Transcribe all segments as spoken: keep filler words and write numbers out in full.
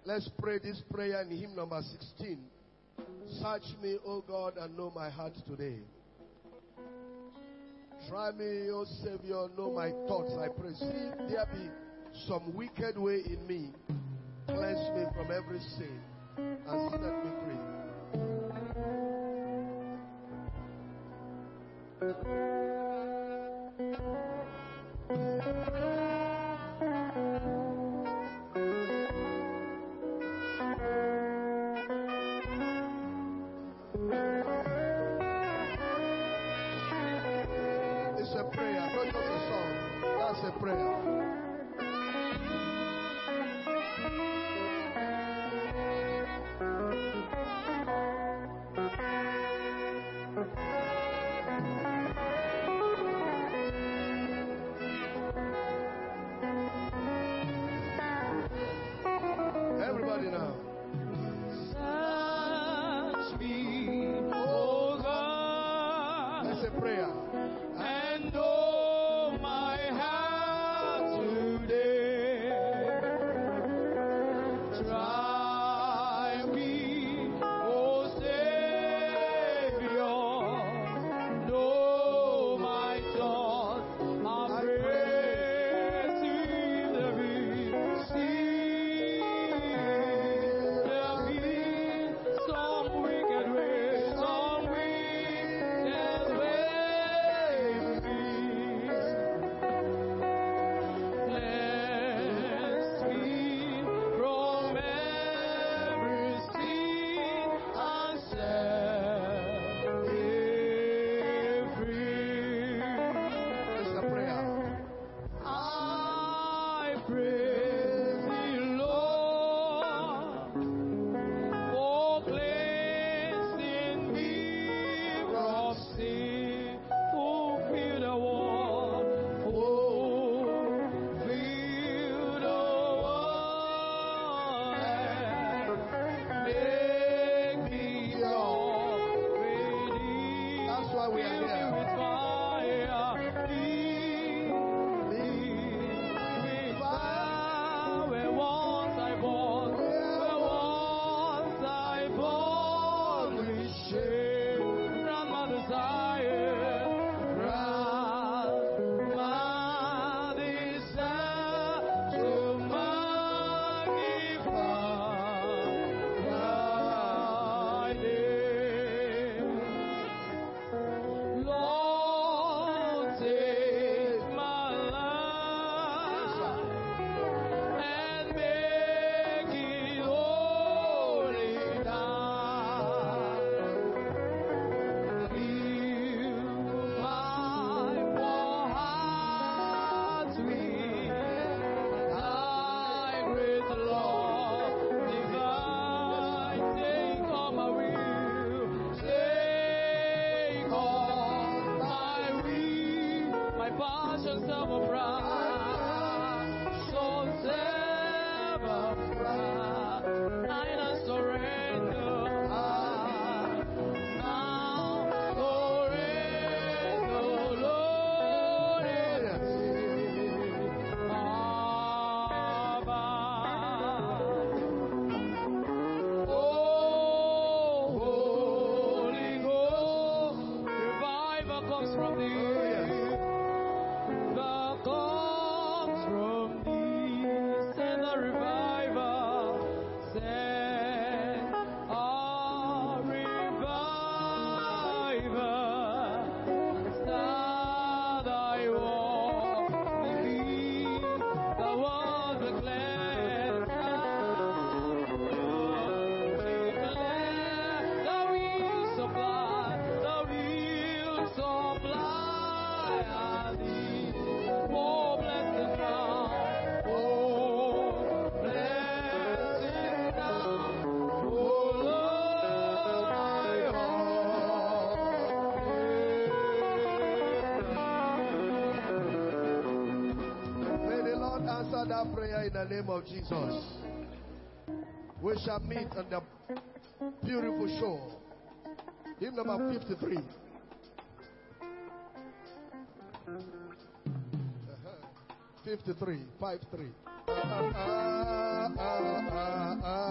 Let's pray this prayer in hymn number sixteen. Search me, O God, and know my heart today. Try me, O Savior, know my thoughts, I pray. See if there be some wicked way in me. Cleanse me from every sin and set me free. It's a prayer, not just a song. That's a prayer. Everybody now. Search me, O God. That's a prayer. And know my heart today. Try me, O Savior. Know my thoughts. I pray, see the see there be some wicked way, some wicked way in me. Cleanse me from every sin and set me free. It's a prayer. I praise thee, Lord, for cleansing me from sin. Fulfill the word, fulfill the word, make me your ready. That's why we are Fill me here. with fire, fill me with fire. Where once I born, where once I born with shame, grant my desire, grant my desire to magnify thy name. Lord, take my life and make it holy thine. Fill my poor heart with thy great love divine. Take all my will, take all my will, my passion, self-pride, so self-pride, I surrender. Now surrender, Lord, Abba. Oh, Holy Ghost, revival comes from thee. That comes from thee. Send a revival. Send a revival. Start thy walk with thee. The world declares thou wilt supply, thou wilt supply our needs. Oh, blessed now, oh, blessed now, oh Lord, my heart. May the Lord answer that prayer in the name of Jesus. We shall meet on the beautiful shore. Hymn number fifty-three. Uh-huh. fifty-three, five three. Ah, ah, ah, ah, ah.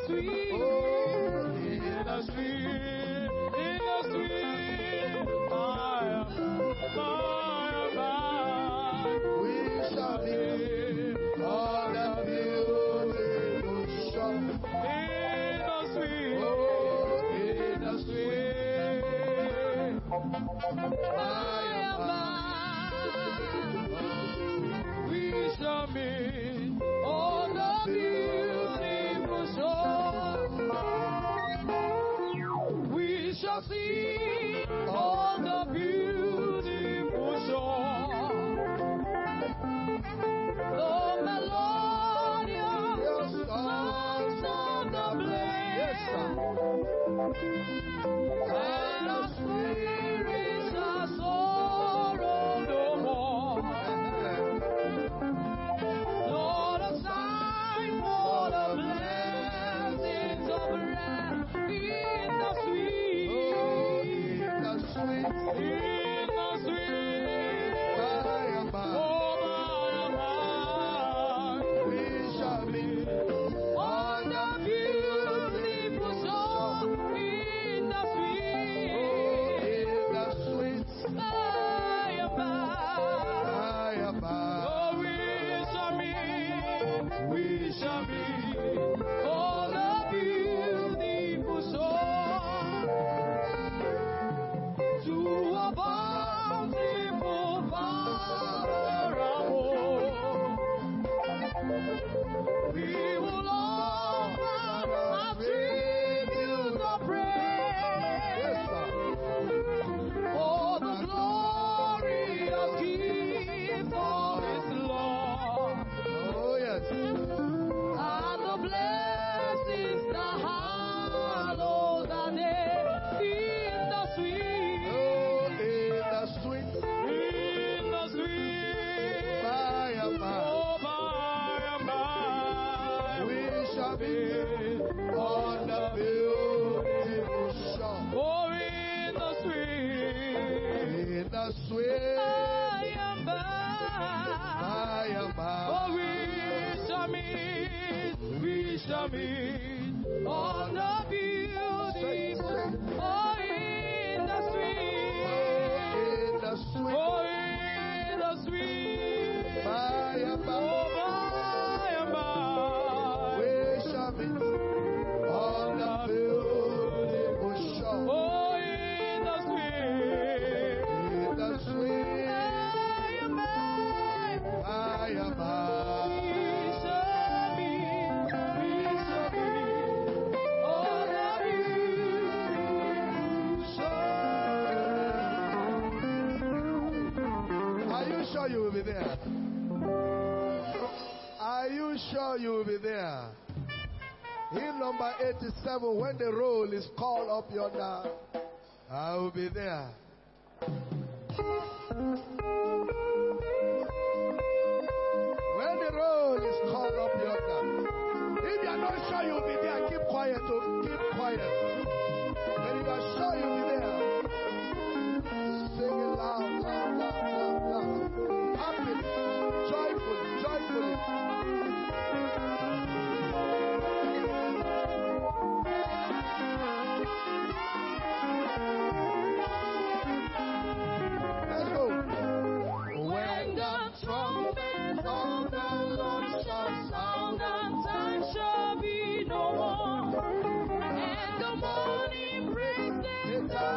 sweet, Oh, in the sweet, in the sweet, I am, I am back. we shall be on the beautiful shore. In the sweet, Oh, in the sweet, I am back. We shall meet on the beautiful shore. We shall see on the beautiful shore. The melodious songs of the yes, sir. blessed, and our spirits shall sorrow no more. Lord, a sign for the blessings of rest in the sweet, Oh, in the sweet, in the sweet, by and by, oh my heart, we shall be on the beautiful shore, in the oh, sweet, in the sweet, by and by. by and by. Oh, we shall meet, we shall meet on the beautiful shore to a bountiful Father of all. We will offer our tribute of Yes, praise sir. for the glorious gift of His love. Oh, yes. And the blessings that hallow the day in the sweet, Oh, in the sweet, in the sweet, by and by, oh by and by, we shall be on the beautiful shore. oh in the sweet, In the sweet, by and by, by and by. oh we shall meet, we shall meet on the beautiful, oh in the sweet. In the sweet, Oh, in the sweet, by and by, oh, by and by, we shall be on the beautiful shore. oh, in the sweet, In the sweet, by and by, by and by. we shall be, we shall be on the beautiful shore. Are you sure you will be there? Are you sure you will be there? Hymn number eighty-seven, when the roll is called up yonder, I will be there. When the roll is called up yonder, if you are not sure you will be there, keep quiet, oh, keep quiet. When you are sure you will be there, sing it loud, loud, loud, loud, loud. Happily, joyfully, joyfully. Let's go. When the trumpet of the Lord shall sound, and time shall be no more, and the morning breaks the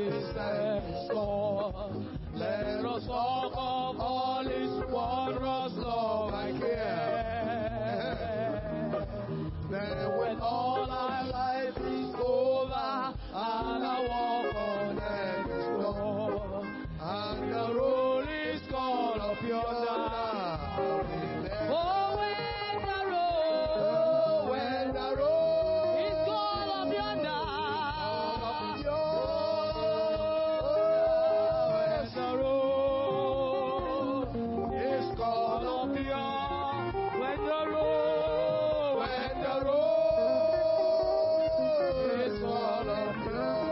is Lord. Let us talk of all His wondrous love and care. Then when all our life is over and I walk on heaven's floor, and the roll is called up yonder. Oh, when the roll, when the roll is called up yonder. When the roll is called up yonder. When the roll, when the roll is called up yonder.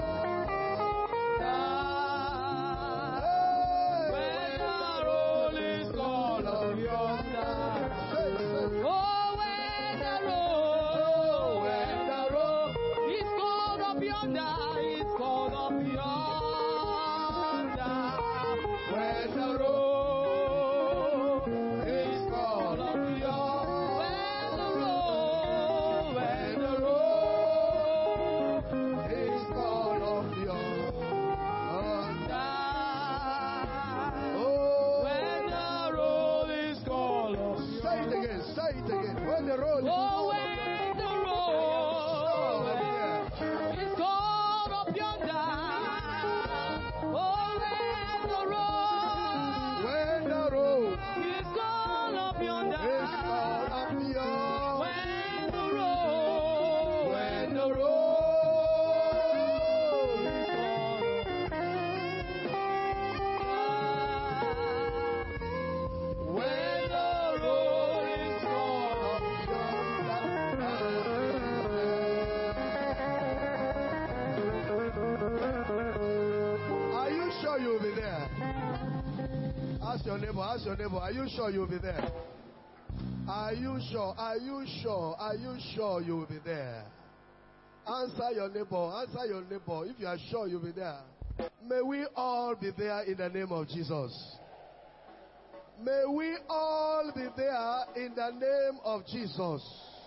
Ask your neighbor, ask your neighbor, are you sure you'll be there? Are you sure? Are you sure? Are you sure you'll be there? Answer your neighbor, answer your neighbor if you are sure you'll be there. May we all be there in the name of Jesus. May we all be there in the name of Jesus.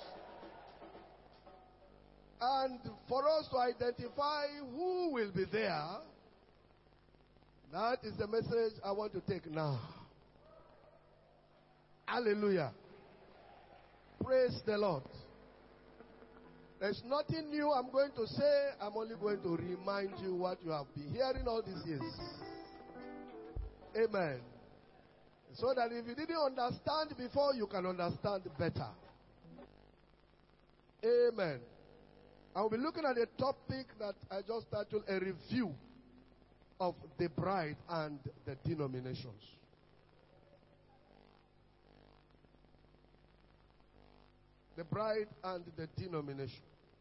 And for us to identify who will be there, that is the message I want to take now. Hallelujah. Praise the Lord. There's nothing new I'm going to say. I'm only going to remind you what you have been hearing all these years. Amen. So that if you didn't understand before, you can understand better. Amen. I'll be looking at a topic that I just titled a review of the bride and the denominations. The bride and the denomination.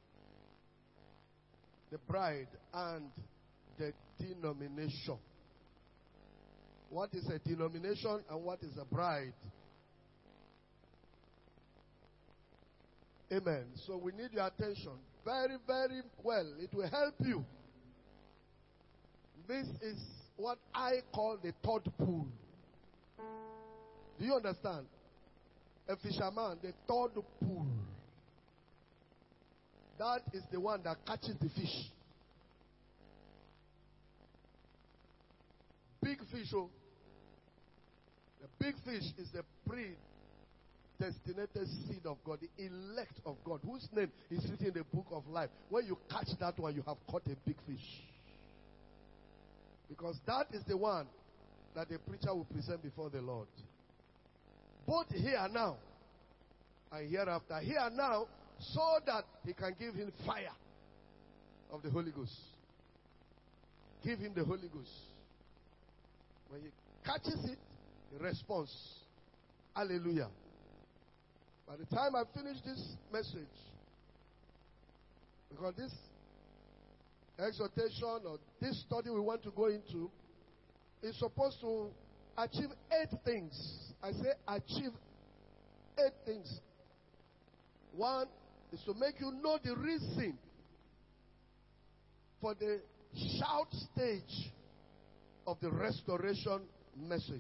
The bride and the denomination. What is a denomination and what is a bride? Amen. So we need your attention very, very well. It will help you. This is what I call the third pool. Do you understand? A fisherman, the third pool. That is the one that catches the fish. Big fish, oh. The big fish is the predestinated seed of God, the elect of God, whose name is written in the book of life. When you catch that one, you have caught a big fish. Because that is the one that the preacher will present before the Lord. Both here and now and hereafter. Here and now, so that he can give him fire of the Holy Ghost. Give him the Holy Ghost. When he catches it, he responds. Hallelujah. By the time I finish this message, because this exhortation or this study we want to go into is supposed to achieve eight things. I say achieve eight things. One is to make you know the reason for the shout stage of the restoration message.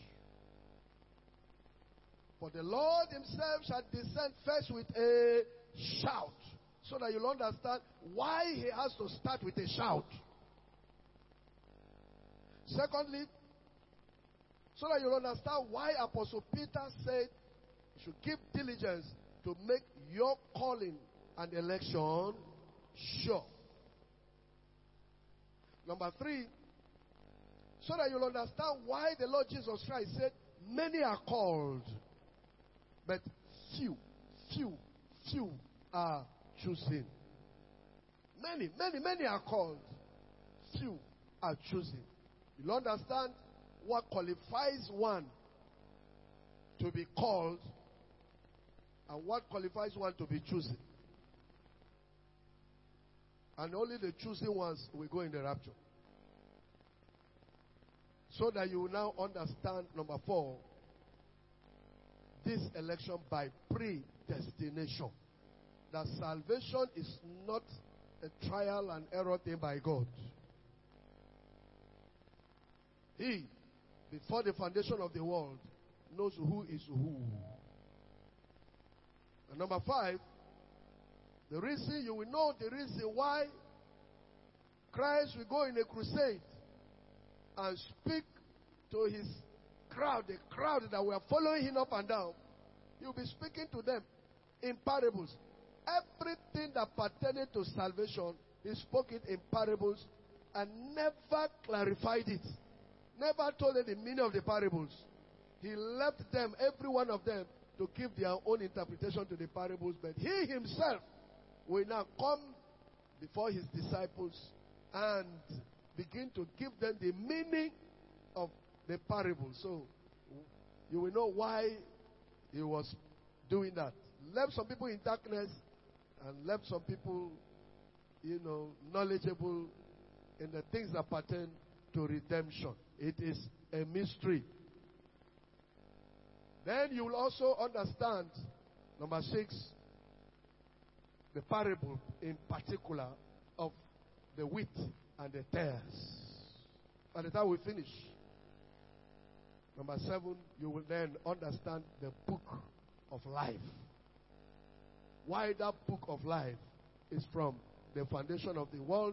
For the Lord himself shall descend first with a shout, so that you'll understand why he has to start with a shout. Secondly, so that you understand why Apostle Peter said you should give diligence to make your calling and election sure. Number three, so that you'll understand why the Lord Jesus Christ said, many are called, but few, few, few are choosing. Many, many, many are called, few are choosing. You'll understand what qualifies one to be called and what qualifies one to be chosen. And only the chosen ones will go in the rapture. So that you will now understand, number four, this election by predestination. That salvation is not a trial and error thing by God. He, before the foundation of the world, knows who is who. And number five, the reason, you will know the reason why Christ will go in a crusade and speak to his crowd, the crowd that were following him up and down. He will be speaking to them in parables. Everything that pertained to salvation, he spoke it in parables and never clarified it. Never told them the meaning of the parables. He left them, every one of them, to give their own interpretation to the parables. But he himself will now come before his disciples and begin to give them the meaning of the parable. So you will know why he was doing that. Left some people in darkness and left some people, you know, knowledgeable in the things that pertain to redemption. It is a mystery. Then you will also understand, number six, the parable in particular of the wheat and the tares. By the time we finish, number seven, you will then understand the book of life. Why that book of life is from the foundation of the world.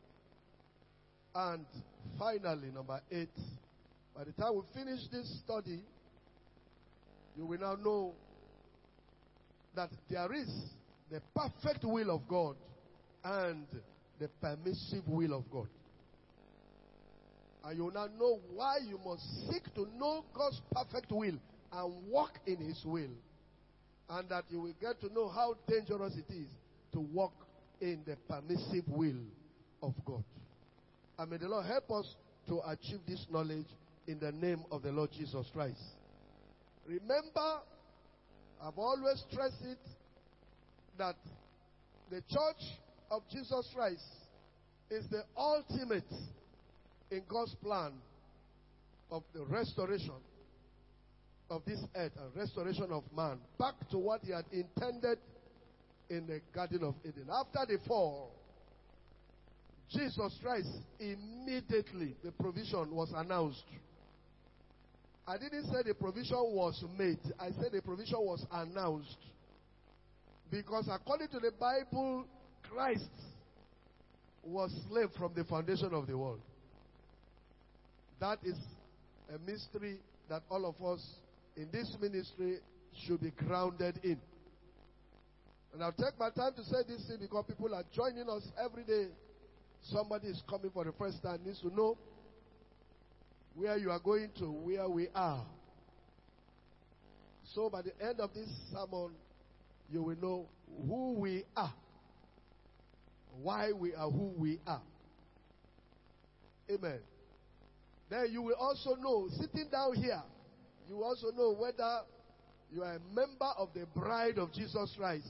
And finally, number eight, by the time we finish this study, you will now know that there is the perfect will of God and the permissive will of God. And you will now know why you must seek to know God's perfect will and walk in his will. And that you will get to know how dangerous it is to walk in the permissive will of God. And may the Lord help us to achieve this knowledge in the name of the Lord Jesus Christ. Remember, I've always stressed it, that the church of Jesus Christ is the ultimate in God's plan of the restoration of this earth and restoration of man back to what he had intended in the Garden of Eden. After the fall, Jesus Christ, immediately the provision was announced. I didn't say the provision was made. I said the provision was announced. Because according to the Bible, Christ was slave from the foundation of the world. That is a mystery that all of us in this ministry should be grounded in. And I'll take my time to say this thing because people are joining us every day. Somebody is coming for the first time, needs to know where you are going to, where we are. So by the end of this sermon, you will know who we are, why we are who we are. Amen. Then you will also know, sitting down here, you will also know whether you are a member of the bride of Jesus Christ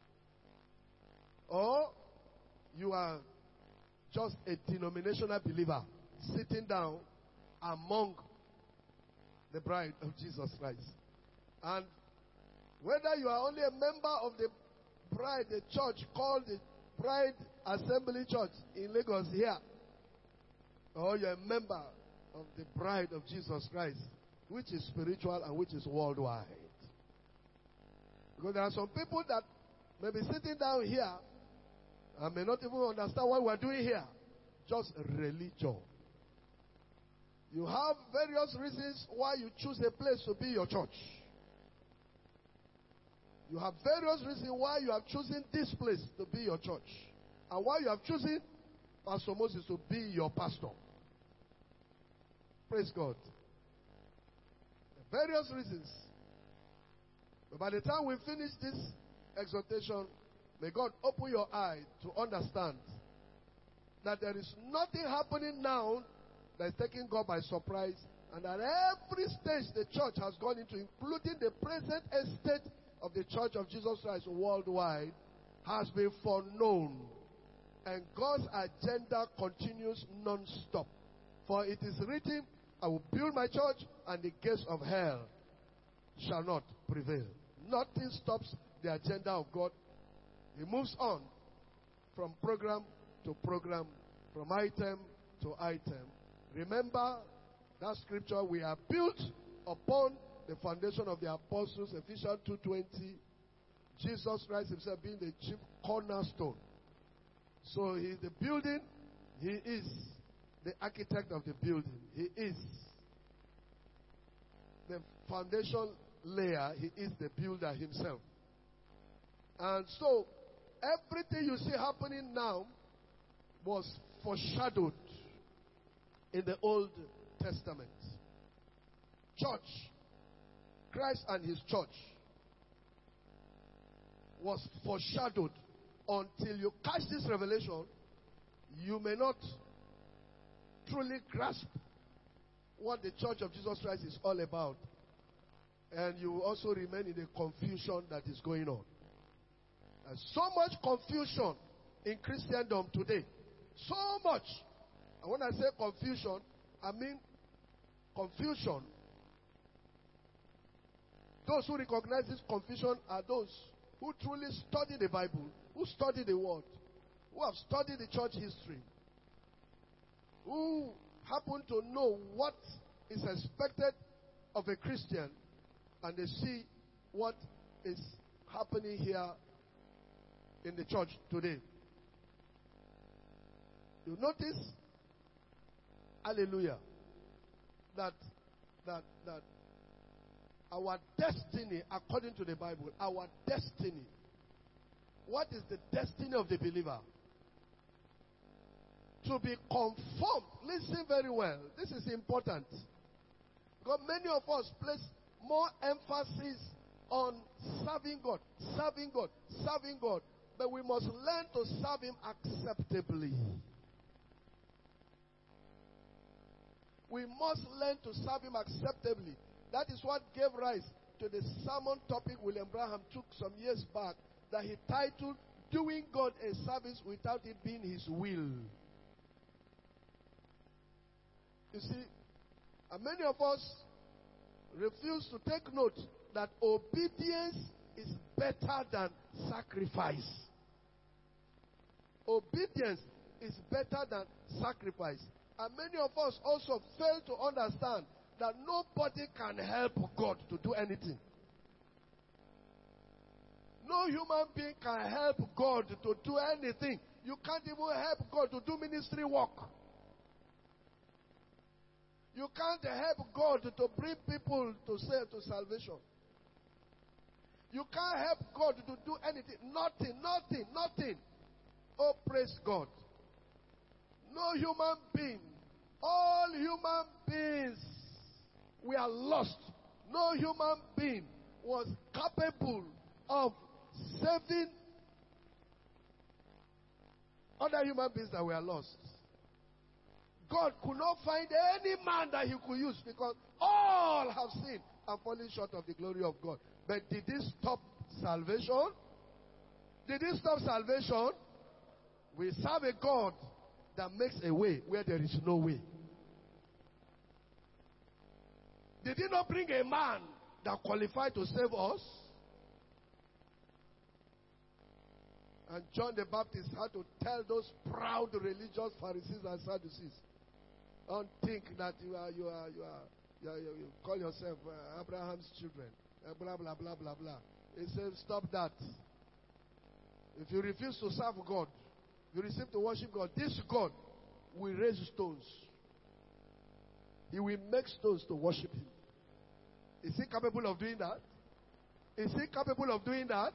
or you are just a denominational believer sitting down among the bride of Jesus Christ. And whether you are only a member of the bride, the church called the Bride Assembly Church in Lagos here, or you're a member of the bride of Jesus Christ, which is spiritual and which is worldwide. Because there are some people that may be sitting down here and may not even understand what we're doing here. Just religion. You have various reasons why you choose a place to be your church. You have various reasons why you have chosen this place to be your church. And why you have chosen Pastor Moses to be your pastor. Praise God. Various reasons. But by the time we finish this exhortation, may God open your eye to understand that there is nothing happening now that is taking God by surprise, and that every stage the church has gone into, including the present estate of the Church of Jesus Christ worldwide, has been foreknown. And God's agenda continues non-stop. For it is written, I will build my church, and the gates of hell shall not prevail. Nothing stops the agenda of God. He moves on from program to program, from item to item. Remember that scripture, we are built upon the foundation of the apostles, Ephesians two twenty. Jesus Christ himself being the chief cornerstone. So he is the building, he is the architect of the building. He is the foundation layer, he is the builder himself. And so, everything you see happening now was foreshadowed in the Old Testament. Church, Christ and his church was foreshadowed. Until you catch this revelation, you may not truly grasp what the Church of Jesus Christ is all about. And you will also remain in the confusion that is going on. There's so much confusion in Christendom today. So much. And when I say confusion, I mean confusion. Those who recognize this confusion are those who truly study the Bible, who study the Word, who have studied the church history, who happen to know what is expected of a Christian, and they see what is happening here in the church today. You notice, hallelujah, that that that our destiny, according to the Bible, our destiny. What is the destiny of the believer? To be conformed. Listen very well. This is important. Because many of us place more emphasis on serving God, serving God, serving God. But we must learn to serve Him acceptably. We must learn to serve Him acceptably. That is what gave rise to the sermon topic William Branham took some years back, that he titled, Doing God a Service Without It Being His Will. You see, and many of us refuse to take note that obedience is better than sacrifice. Obedience is better than sacrifice. And many of us also fail to understand that nobody can help God to do anything. No human being can help God to do anything. You can't even help God to do ministry work. You can't help God to bring people to save to salvation. You can't help God to do anything. Nothing, nothing, nothing. Oh, praise God. No human being. All human beings, we are lost. No human being was capable of saving other human beings that were lost. God could not find any man that he could use because all have sinned and fallen short of the glory of God. But did this stop salvation? Did this stop salvation? We serve a God that makes a way where there is no way. Did he not bring a man that qualified to save us? And John the Baptist had to tell those proud religious Pharisees and Sadducees, don't think that you are, you are, you are, you, are, you, you call yourself uh, Abraham's children, uh, blah, blah, blah, blah, blah. He said, stop that. If you refuse to serve God, you receive to worship God, this God will raise stones. he will make stones to worship him. Is he capable of doing that? Is he capable of doing that?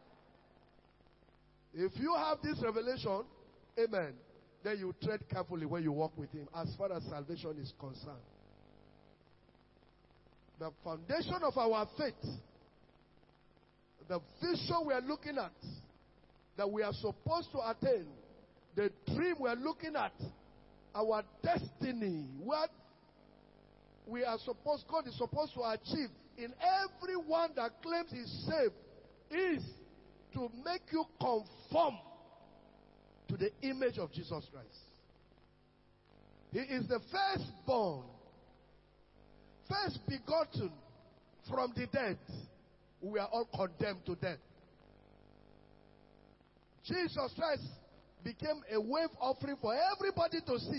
If you have this revelation, amen, then you tread carefully when you walk with him as far as salvation is concerned. The foundation of our faith, the vision we are looking at, that we are supposed to attain, the dream we are looking at, our destiny, what we are supposed, God is supposed to achieve in everyone that claims he's saved, is to make you conform to the image of Jesus Christ. He is the firstborn, first begotten from the dead. We are all condemned to death. Jesus Christ became a wave offering for everybody to see.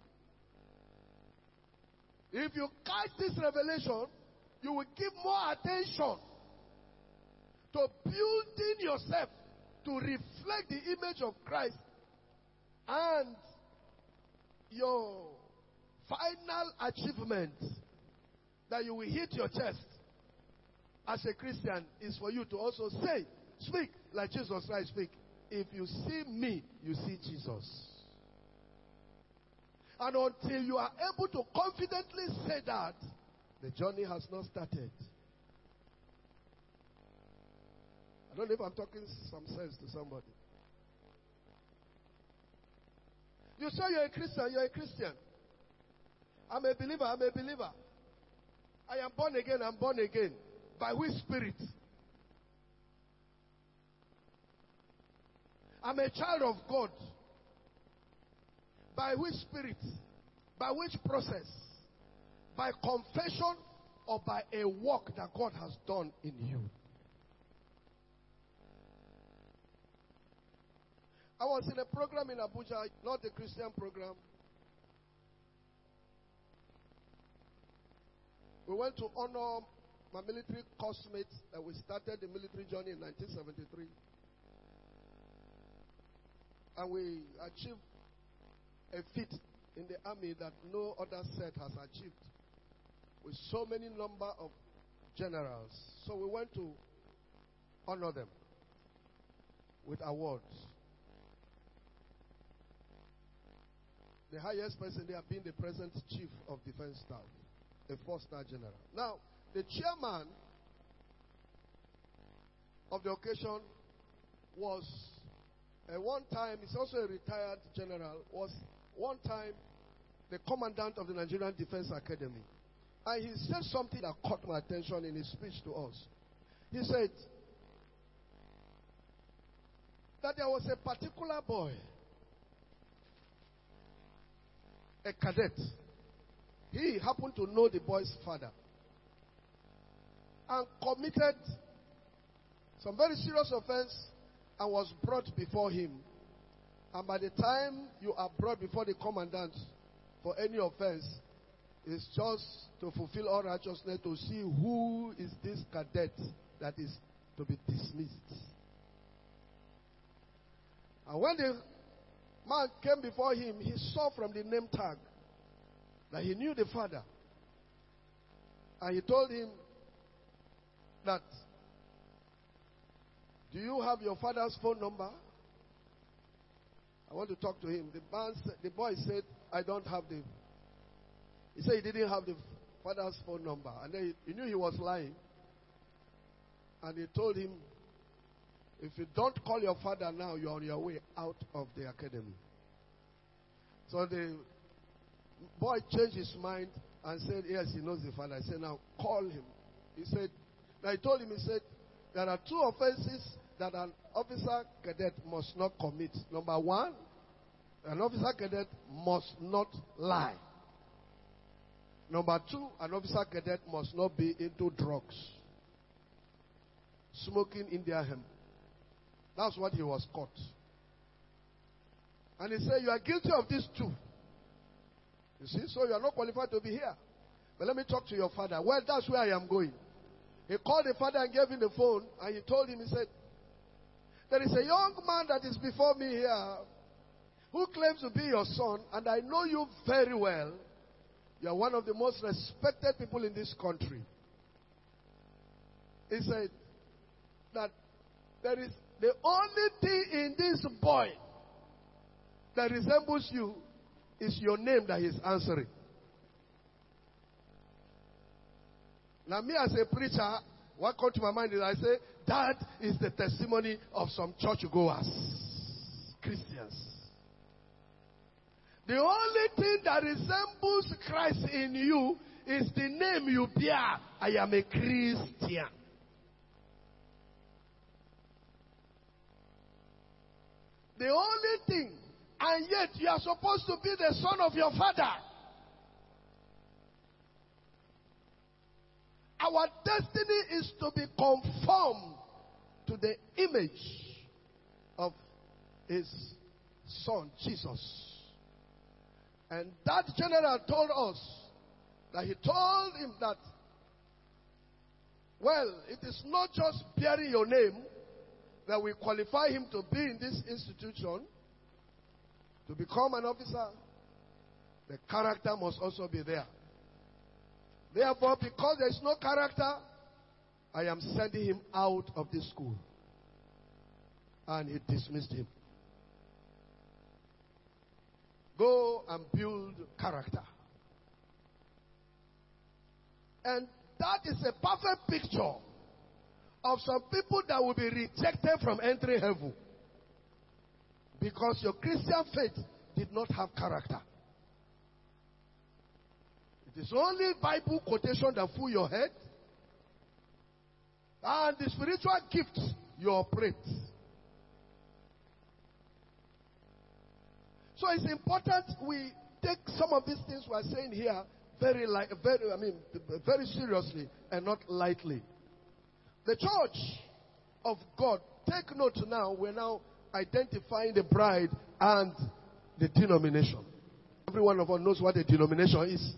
If you catch this revelation, you will give more attention to building yourself to reflect the image of Christ, and your final achievement that you will hit your chest as a Christian is for you to also say, speak like Jesus Christ speak. If you see me, you see Jesus. And until you are able to confidently say that, the journey has not started. I don't know if I'm talking some sense to somebody. You say you're a Christian, you're a Christian. I'm a believer, I'm a believer. I am born again, I'm born again. By which spirit? I'm a child of God. By which spirit? By which process? By confession or by a work that God has done in you? I was in a program in Abuja, not a Christian program. We went to honor my military classmates that we started the military journey in nineteen seventy-three. And we achieved a feat in the army that no other set has achieved, with so many number of generals. So we went to honor them with awards. The highest person there being the present chief of defense staff, a four-star general. Now, the chairman of the occasion was a one time, he's also a retired general, was one time the commandant of the Nigerian Defense Academy. And he said something that caught my attention in his speech to us. He said that there was a particular boy, a cadet. He happened to know the boy's father and committed some very serious offense and was brought before him. And by the time you are brought before the commandant for any offense, it's just to fulfill all righteousness to see who is this cadet that is to be dismissed. And when the man came before him, he saw from the name tag that he knew the father. And he told him that, do you have your father's phone number? I want to talk to him. The man said, the boy said, I don't have the. He said he didn't have the father's phone number. And then he, he knew he was lying. And he told him, if you don't call your father now, you're on your way out of the academy. So the boy changed his mind and said, yes, he knows the father. I said, now call him. He said, now I told him, he said, there are two offenses that an officer cadet must not commit. Number one, an officer cadet must not lie. Number two, an officer cadet must not be into drugs, smoking India hemp. That's what he was caught. And he said, you are guilty of these two. You see, so you are not qualified to be here. But let me talk to your father. Well, that's where I am going. He called the father and gave him the phone, and he told him, he said, there is a young man that is before me here who claims to be your son, and I know you very well. You are one of the most respected people in this country. He said that there is the only thing in this boy that resembles you is your name that he's answering. Now, me as a preacher, what comes to my mind is I say, that is the testimony of some churchgoers, Christians. The only thing that resembles Christ in you is the name you bear. I am a Christian. The only thing, and yet you are supposed to be the son of your father. Our destiny is to be conformed to the image of his son, Jesus. And that general told us that he told him that, well, it is not just bearing your name that will qualify him to be in this institution, to become an officer. The character must also be there. Therefore, because there is no character, I am sending him out of this school. And he dismissed him. Go and build character. And that is a perfect picture of some people that will be rejected from entering heaven. Because your Christian faith did not have character. It is only Bible quotation that fool your head. And the spiritual gifts you operate. So it's important we take some of these things we are saying here very, li- very, I mean, very seriously and not lightly. The church of God, take note now, we're now identifying the bride and the denomination. Every one of us knows what a denomination is.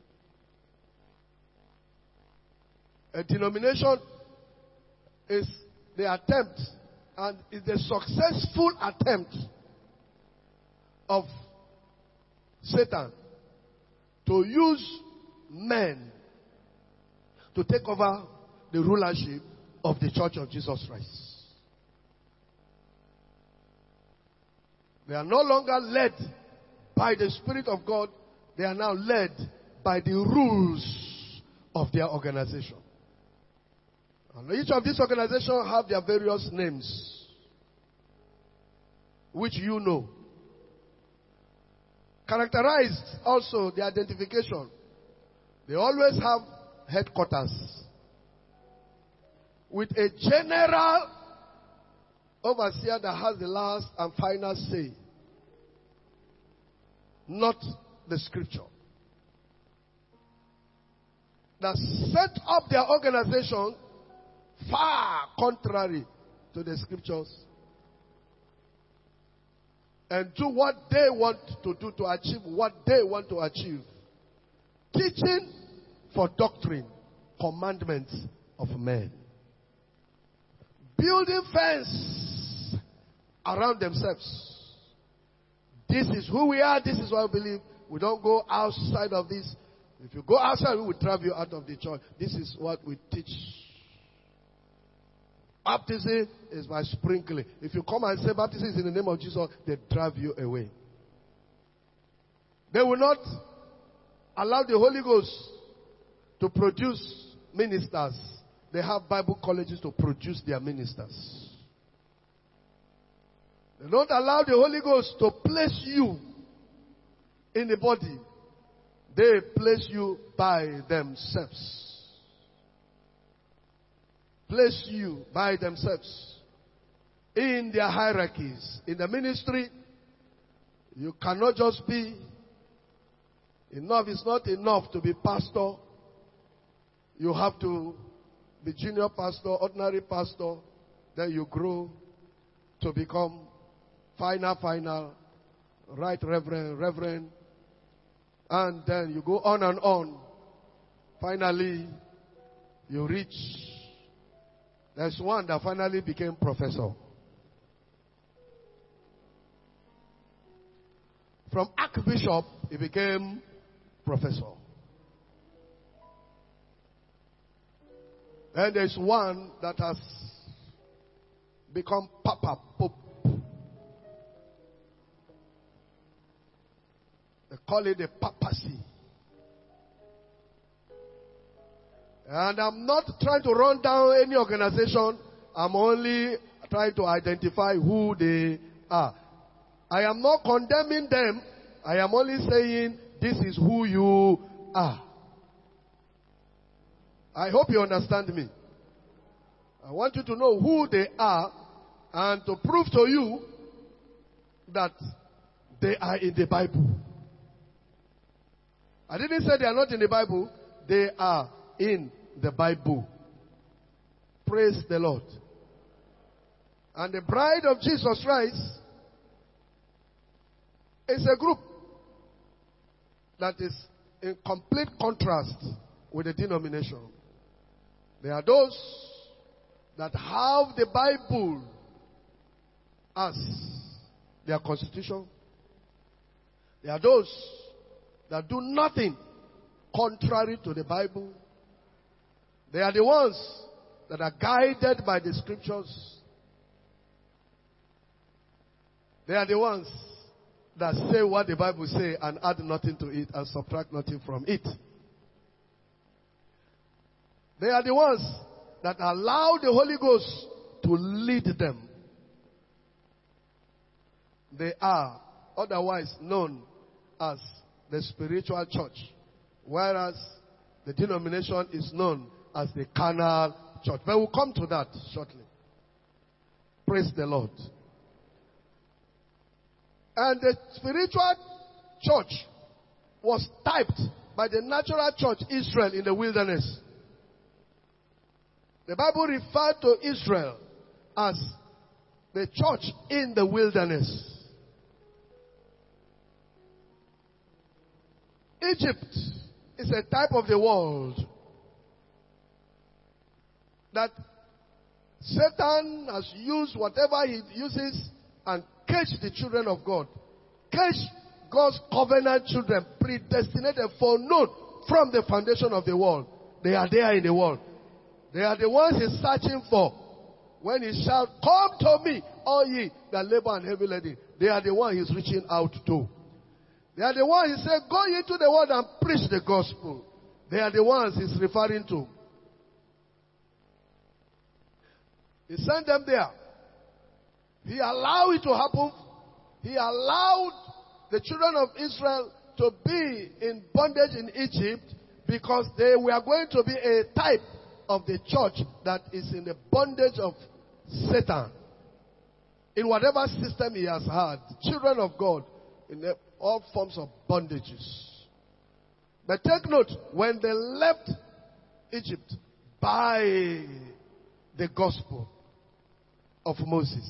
A denomination is the attempt and is the successful attempt of Satan to use men to take over the rulership of the Church of Jesus Christ. They are no longer led by the Spirit of God. They are now led by the rules of their organization. And each of these organizations have their various names, which you know. Characterized also the identification. They always have headquarters with a general overseer that has the last and final say, not the scripture. That set up their organization far contrary to the scriptures and do what they want to do to achieve what they want to achieve. Teaching for doctrine, commandments of men. Building fence around themselves. This is who we are. This is what we believe. We don't go outside of this. If you go outside, we will drive you out of the church. This is what we teach. Baptism is by sprinkling. If you come and say baptism is in the name of Jesus, they drive you away. They will not allow the Holy Ghost to produce ministers. They have Bible colleges to produce their ministers. They don't allow the Holy Ghost to place you in the body. They place you by themselves. Place you by themselves in their hierarchies. In the ministry, you cannot just be enough. It's not enough to be pastor. You have to be junior pastor, ordinary pastor. Then you grow to become final, final, right reverend, reverend. And then you go on and on. Finally, you reach. There's one that finally became professor. From archbishop, he became professor. And there's one that has become Papa Pope. They call it the papacy. And I'm not trying to run down any organization. I'm only trying to identify who they are. I am not condemning them. I am only saying this is who you are. I hope you understand me. I want you to know who they are and to prove to you that they are in the Bible. I didn't say they are not in the Bible. They are in the Bible. Praise the Lord. And the bride of Jesus Christ is a group that is in complete contrast with the denomination. There are those that have the Bible as their constitution. There are those that do nothing contrary to the Bible. They are the ones that are guided by the scriptures. They are the ones that say what the Bible says and add nothing to it and subtract nothing from it. They are the ones that allow the Holy Ghost to lead them. They are otherwise known as the spiritual church, whereas the denomination is known as the carnal church. But we'll come to that shortly. Praise the Lord. And the spiritual church was typed by the natural church Israel in the wilderness. The Bible referred to Israel as the church in the wilderness. Egypt is a type of the world that Satan has used whatever he uses and cage the children of God. Cage God's covenant children, predestinated, foreknown from the foundation of the world. They are there in the world. They are the ones he's searching for. When he shouts, "Come to me, all ye that labor and heavy laden," they are the ones he's reaching out to. They are the ones he said, "Go into the world and preach the gospel." They are the ones he's referring to. He sent them there. He allowed it to happen. He allowed the children of Israel to be in bondage in Egypt because they were going to be a type of the church that is in the bondage of Satan. In whatever system he has had, children of God in the, all forms of bondages. But take note, when they left Egypt by the gospel of Moses,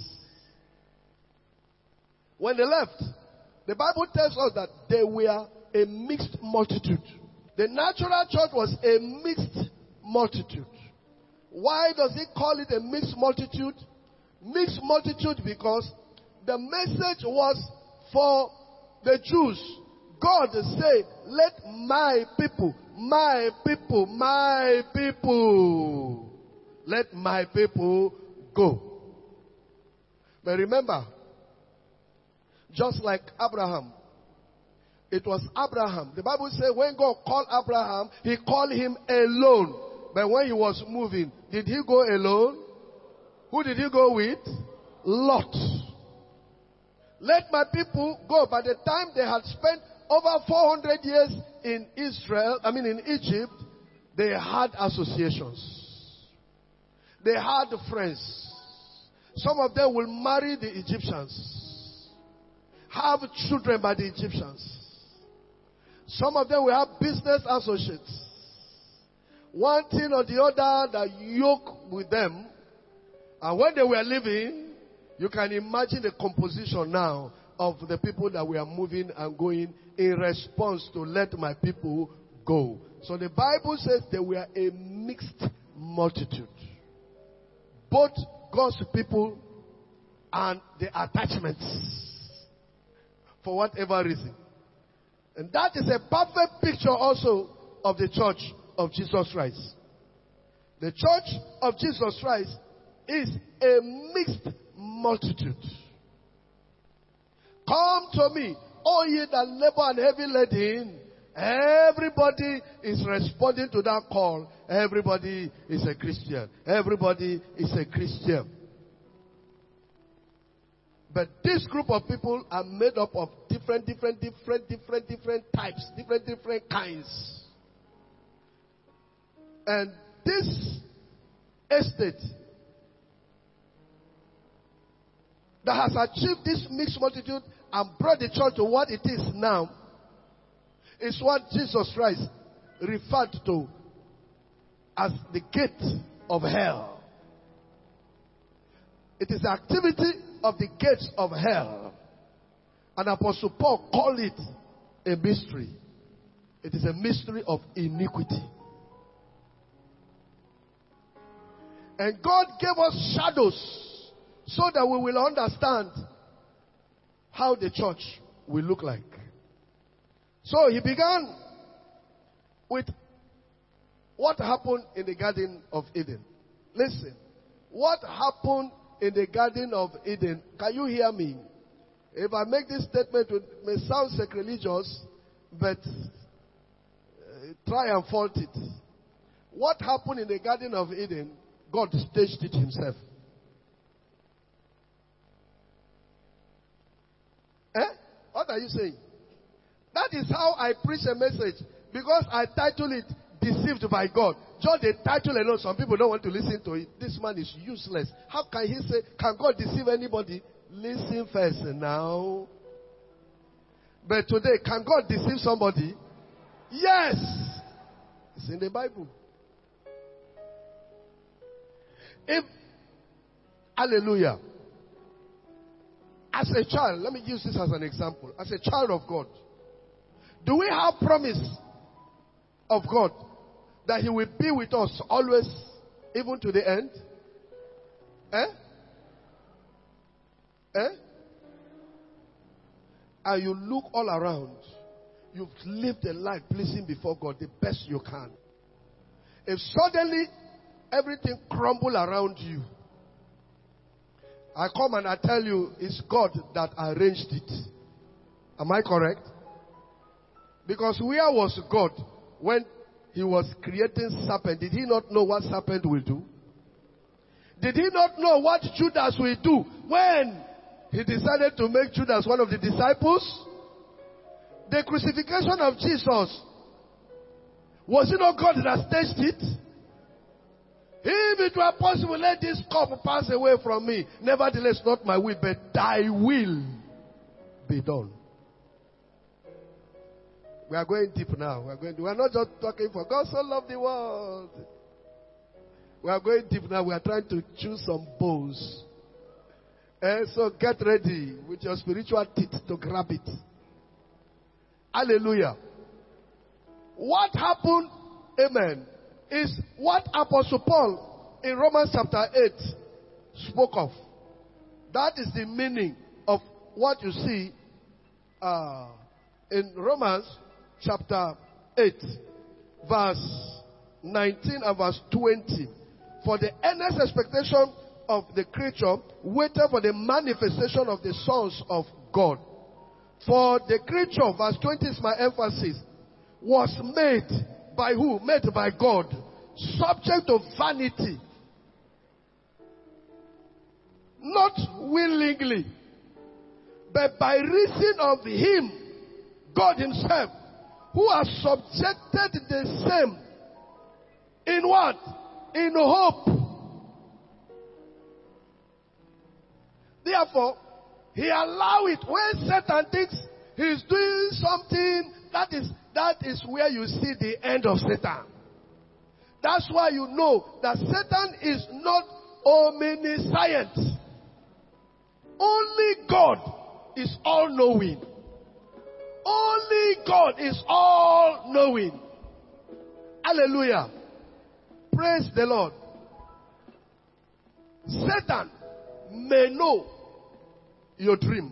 when they left, the Bible tells us that they were a mixed multitude. The natural church was a mixed multitude. Why does he call it a mixed multitude? Mixed multitude because the message was for the Jews. God said, "Let my people, my people, my people, let my people go." But remember, just like Abraham, it was Abraham. The Bible says when God called Abraham, he called him alone. But when he was moving, did he go alone? Who did he go with? Lot. Let my people go. By the time they had spent over four hundred years in Israel, I mean in Egypt, they had associations. They had friends. Some of them will marry the Egyptians, have children by the Egyptians. Some of them will have business associates. One thing or the other that yoke with them. And when they were living, you can imagine the composition now of the people that were moving and going in response to let my people go. So the Bible says they were a mixed multitude. Both God's people and the attachments for whatever reason. And that is a perfect picture also of the church of Jesus Christ. The church of Jesus Christ is a mixed multitude. Come to me, all ye that labor and heavy laden. Everybody is responding to that call. Everybody is a Christian. Everybody is a Christian. But this group of people are made up of different, different, different, different, different types, different, different kinds. And this estate that has achieved this mixed multitude and brought the church to what it is now is what Jesus Christ referred to as the gate of hell. It is the activity of the gates of hell. And Apostle Paul called it a mystery. It is a mystery of iniquity. And God gave us shadows so that we will understand how the church will look like. So he began with what happened in the Garden of Eden. Listen, what happened in the Garden of Eden? Can you hear me? If I make this statement, it may sound sacrilegious, but uh, try and fault it. What happened in the Garden of Eden? God staged it himself. Eh? What are you saying? That is how I preach a message. Because I title it, Deceived by God. Just the title alone, some people don't want to listen to it. This man is useless. How can he say, can God deceive anybody? Listen first now. But today, can God deceive somebody? Yes. It's in the Bible. If, hallelujah. As a child, let me use this as an example. As a child of God, do we have promise of God that He will be with us always, even to the end? Eh? Eh? And you look all around. You've lived a life pleasing before God the best you can. If suddenly everything crumble around you, I come and I tell you it's God that arranged it. Am I correct? Because where was God when He was creating serpent? Did He not know what serpent will do? Did He not know what Judas will do when He decided to make Judas one of the disciples? The crucifixion of Jesus, was it not God that staged it? If it were possible, let this cup pass away from me. Nevertheless, not my will, but thy will be done. We are going deep now. We are going. We are not just talking for God so loved the world. We are going deep now. We are trying to choose some bows. And so get ready with your spiritual teeth to grab it. Hallelujah. What happened, amen, is what Apostle Paul in Romans chapter eight spoke of. That is the meaning of what you see uh, in Romans chapter eight, verse nineteen and verse twenty. For the earnest expectation of the creature waited for the manifestation of the sons of God. For the creature, verse twenty is my emphasis, was made by who? Made by God. Subject to vanity. Not willingly, but by reason of Him, God Himself, who has subjected the same. In what? In hope. Therefore, He allowed it. When Satan thinks he's doing something, that is, that is where you see the end of Satan. That's why you know that Satan is not omniscient. Only God is all-knowing. Only God is all-knowing. Hallelujah. Praise the Lord. Satan may know your dream.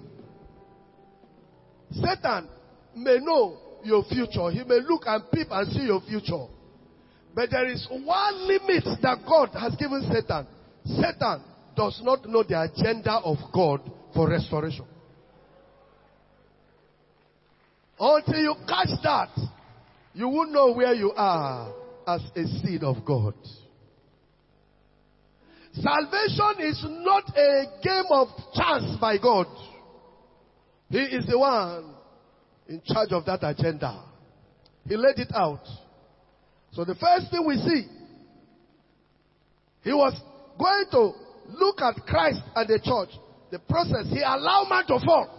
Satan may know your future. He may look and peep and see your future. But there is one limit that God has given Satan. Satan does not know the agenda of God for restoration. Until you catch that, you won't know where you are as a seed of God. Salvation is not a game of chance by God. He is the one in charge of that agenda. He laid it out. So the first thing we see, he was going to look at Christ and the church. The process, he allowed man to fall.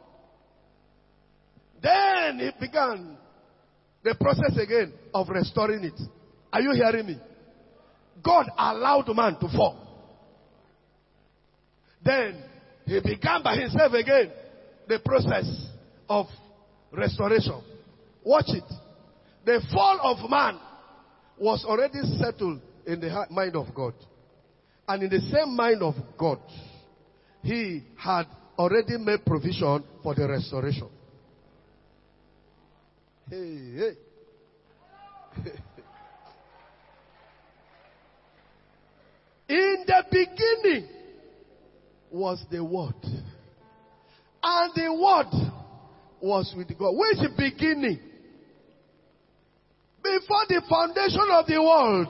Then he began the process again of restoring it. Are you hearing me? God allowed man to fall. Then he began by himself again the process of restoration. Watch it. The fall of man was already settled in the mind of God. And in the same mind of God, he had already made provision for the restoration. Hey, hey. In the beginning was the Word. And the Word was with God. Which beginning? Before the foundation of the world.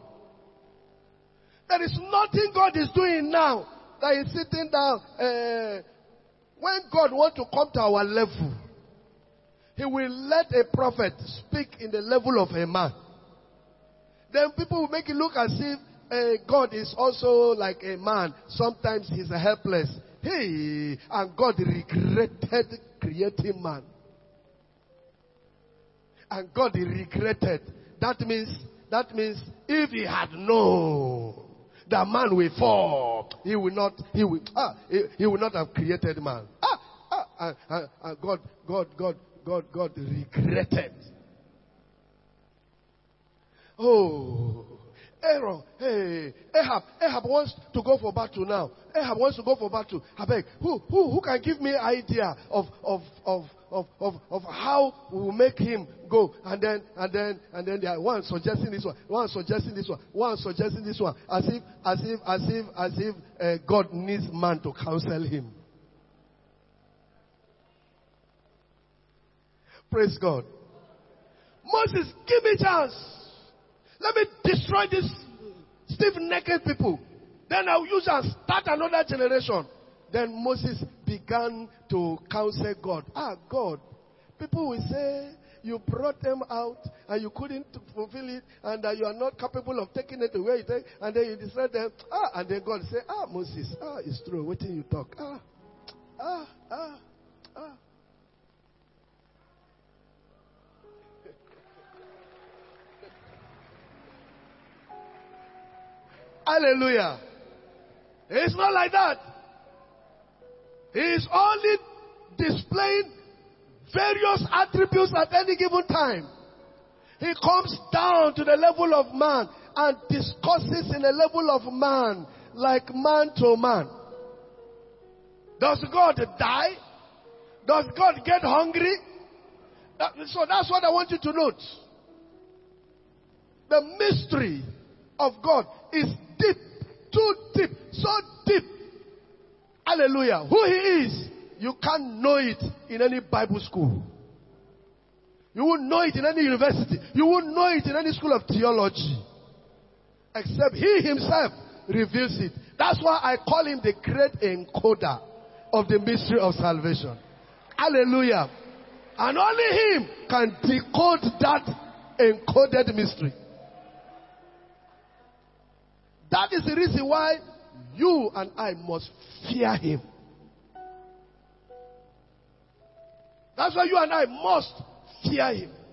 There is nothing God is doing now that is sitting down. Uh, when God wants to come to our level, He will let a prophet speak in the level of a man. Then people will make it look as if uh, God is also like a man. Sometimes he's helpless. Hey, and God regretted creating man. And God regretted. That means, that means if he had known that man will fall, he will not, he will, ah, he, he will not have created man. Ah, ah, and, and, and God, God, God, God, God regretted. Oh, Aaron, hey, Ahab, Ahab wants to go for battle now. Ahab wants to go for battle. I beg, who, who, who can give me idea of, of, of, of, of, of how we will make him go? And then, and then, and then there are one suggesting this one, one suggesting this one, one suggesting this one, as if, as if, as if, as if uh, God needs man to counsel him. Praise God. Moses, give me a chance. Let me destroy these stiff-necked people. Then I'll use and start another generation. Then Moses began to counsel God. Ah, God, people will say you brought them out and you couldn't fulfill it and that you are not capable of taking it away. And then you destroy them. Ah, and then God say, ah, Moses, ah, it's true. What do you talk? Ah, ah, ah, ah. Hallelujah. It's not like that. He is only displaying various attributes at any given time. He comes down to the level of man and discusses in the level of man, like man to man. Does God die? Does God get hungry? That, so that's what I want you to note. The mystery of God is deep, too deep, so deep. Hallelujah. Who he is, you can't know it in any Bible school. You won't know it in any university. You won't know it in any school of theology. Except he himself reveals it. That's why I call him the great encoder of the mystery of salvation. Hallelujah. And only him can decode that encoded mystery. That is the reason why you and I must fear him. That's why you and I must fear him.